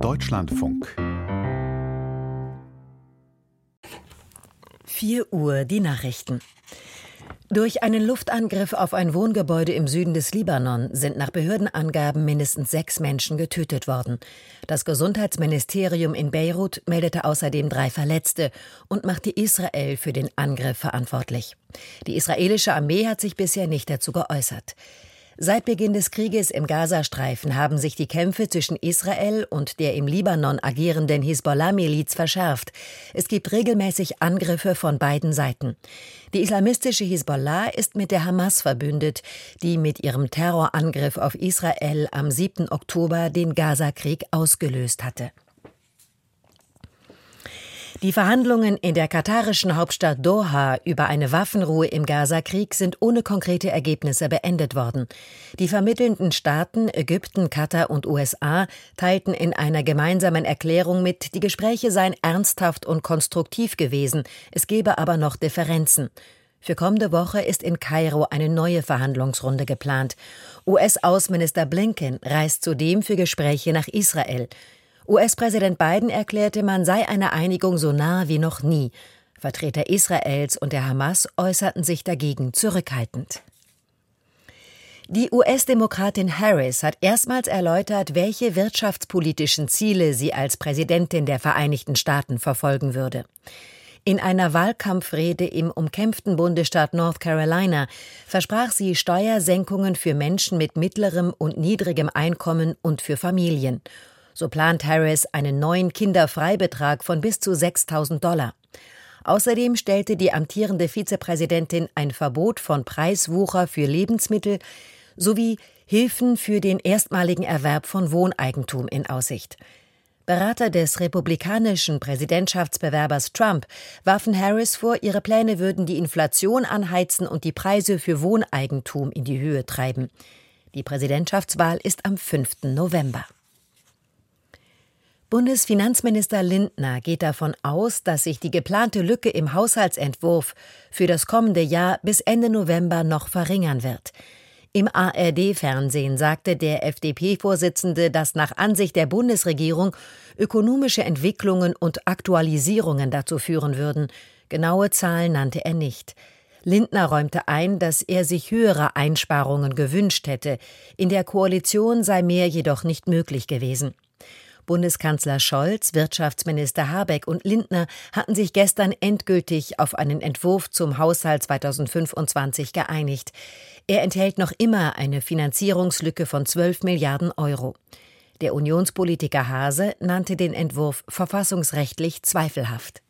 Deutschlandfunk. 4 Uhr, die Nachrichten. Durch einen Luftangriff auf ein Wohngebäude im Süden des Libanon sind nach Behördenangaben mindestens 6 Menschen getötet worden. Das Gesundheitsministerium in Beirut meldete außerdem 3 Verletzte und machte Israel für den Angriff verantwortlich. Die israelische Armee hat sich bisher nicht dazu geäußert. Seit Beginn des Krieges im Gazastreifen haben sich die Kämpfe zwischen Israel und der im Libanon agierenden Hisbollah-Miliz verschärft. Es gibt regelmäßig Angriffe von beiden Seiten. Die islamistische Hisbollah ist mit der Hamas verbündet, die mit ihrem Terrorangriff auf Israel am 7. Oktober den Gazakrieg ausgelöst hatte. Die Verhandlungen in der katarischen Hauptstadt Doha über eine Waffenruhe im Gazakrieg sind ohne konkrete Ergebnisse beendet worden. Die vermittelnden Staaten Ägypten, Katar und USA teilten in einer gemeinsamen Erklärung mit, die Gespräche seien ernsthaft und konstruktiv gewesen, es gebe aber noch Differenzen. Für kommende Woche ist in Kairo eine neue Verhandlungsrunde geplant. US-Außenminister Blinken reist zudem für Gespräche nach Israel. US-Präsident Biden erklärte, man sei einer Einigung so nahe wie noch nie. Vertreter Israels und der Hamas äußerten sich dagegen zurückhaltend. Die US-Demokratin Harris hat erstmals erläutert, welche wirtschaftspolitischen Ziele sie als Präsidentin der Vereinigten Staaten verfolgen würde. In einer Wahlkampfrede im umkämpften Bundesstaat North Carolina versprach sie Steuersenkungen für Menschen mit mittlerem und niedrigem Einkommen und für Familien. So plant Harris einen neuen Kinderfreibetrag von bis zu $6.000. Außerdem stellte die amtierende Vizepräsidentin ein Verbot von Preiswucher für Lebensmittel sowie Hilfen für den erstmaligen Erwerb von Wohneigentum in Aussicht. Berater des republikanischen Präsidentschaftsbewerbers Trump warfen Harris vor, ihre Pläne würden die Inflation anheizen und die Preise für Wohneigentum in die Höhe treiben. Die Präsidentschaftswahl ist am 5. November. Bundesfinanzminister Lindner geht davon aus, dass sich die geplante Lücke im Haushaltsentwurf für das kommende Jahr bis Ende November noch verringern wird. Im ARD-Fernsehen sagte der FDP-Vorsitzende, dass nach Ansicht der Bundesregierung ökonomische Entwicklungen und Aktualisierungen dazu führen würden. Genaue Zahlen nannte er nicht. Lindner räumte ein, dass er sich höhere Einsparungen gewünscht hätte. In der Koalition sei mehr jedoch nicht möglich gewesen. Bundeskanzler Scholz, Wirtschaftsminister Habeck und Lindner hatten sich gestern endgültig auf einen Entwurf zum Haushalt 2025 geeinigt. Er enthält noch immer eine Finanzierungslücke von 12 Milliarden Euro. Der Unionspolitiker Haase nannte den Entwurf verfassungsrechtlich zweifelhaft.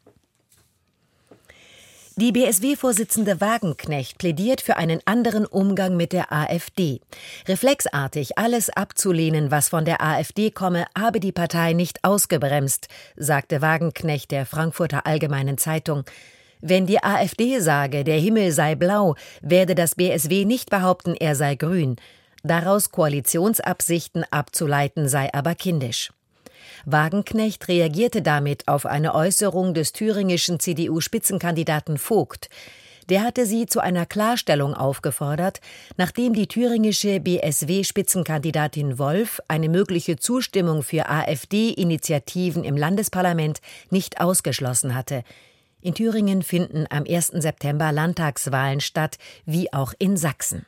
Die BSW-Vorsitzende Wagenknecht plädiert für einen anderen Umgang mit der AfD. Reflexartig alles abzulehnen, was von der AfD komme, habe die Partei nicht ausgebremst, sagte Wagenknecht der Frankfurter Allgemeinen Zeitung. Wenn die AfD sage, der Himmel sei blau, werde das BSW nicht behaupten, er sei grün. Daraus Koalitionsabsichten abzuleiten sei aber kindisch. Wagenknecht reagierte damit auf eine Äußerung des thüringischen CDU-Spitzenkandidaten Vogt. Der hatte sie zu einer Klarstellung aufgefordert, nachdem die thüringische BSW-Spitzenkandidatin Wolf eine mögliche Zustimmung für AfD-Initiativen im Landesparlament nicht ausgeschlossen hatte. In Thüringen finden am 1. September Landtagswahlen statt, wie auch in Sachsen.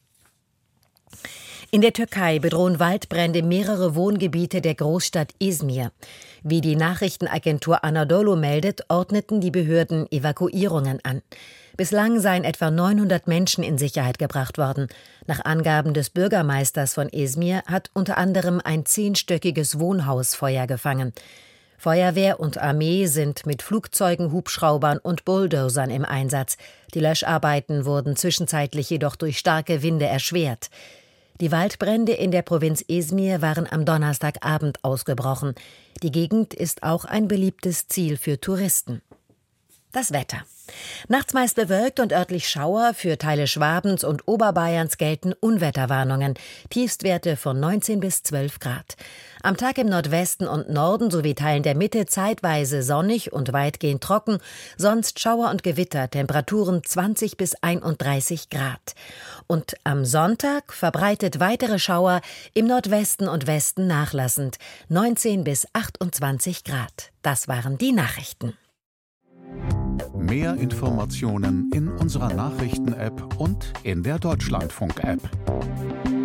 In der Türkei bedrohen Waldbrände mehrere Wohngebiete der Großstadt Izmir. Wie die Nachrichtenagentur Anadolu meldet, ordneten die Behörden Evakuierungen an. Bislang seien etwa 900 Menschen in Sicherheit gebracht worden. Nach Angaben des Bürgermeisters von Izmir hat unter anderem ein 10-stöckiges Wohnhaus Feuer gefangen. Feuerwehr und Armee sind mit Flugzeugen, Hubschraubern und Bulldozern im Einsatz. Die Löscharbeiten wurden zwischenzeitlich jedoch durch starke Winde erschwert. Die Waldbrände in der Provinz Izmir waren am Donnerstagabend ausgebrochen. Die Gegend ist auch ein beliebtes Ziel für Touristen. Das Wetter. Nachts meist bewölkt und örtlich Schauer. Für Teile Schwabens und Oberbayerns gelten Unwetterwarnungen. Tiefstwerte von 19 bis 12 Grad. Am Tag im Nordwesten und Norden sowie Teilen der Mitte zeitweise sonnig und weitgehend trocken. Sonst Schauer und Gewitter, Temperaturen 20 bis 31 Grad. Und am Sonntag verbreitet weitere Schauer, im Nordwesten und Westen nachlassend. 19 bis 28 Grad. Das waren die Nachrichten. Mehr Informationen in unserer Nachrichten-App und in der Deutschlandfunk-App.